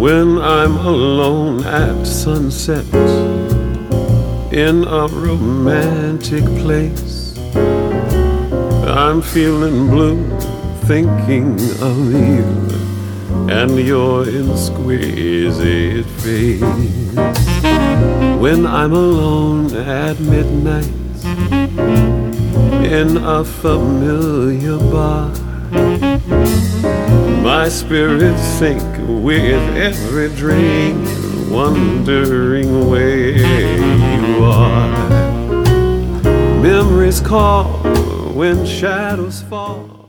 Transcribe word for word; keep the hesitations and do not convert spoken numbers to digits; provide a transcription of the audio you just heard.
When I'm alone at sunset in a romantic place, I'm feeling blue, thinking of you and your exquisite face. When I'm alone at midnight in a familiar bar, my spirits sink with every drink, wondering where you are. Memories call when shadows fall.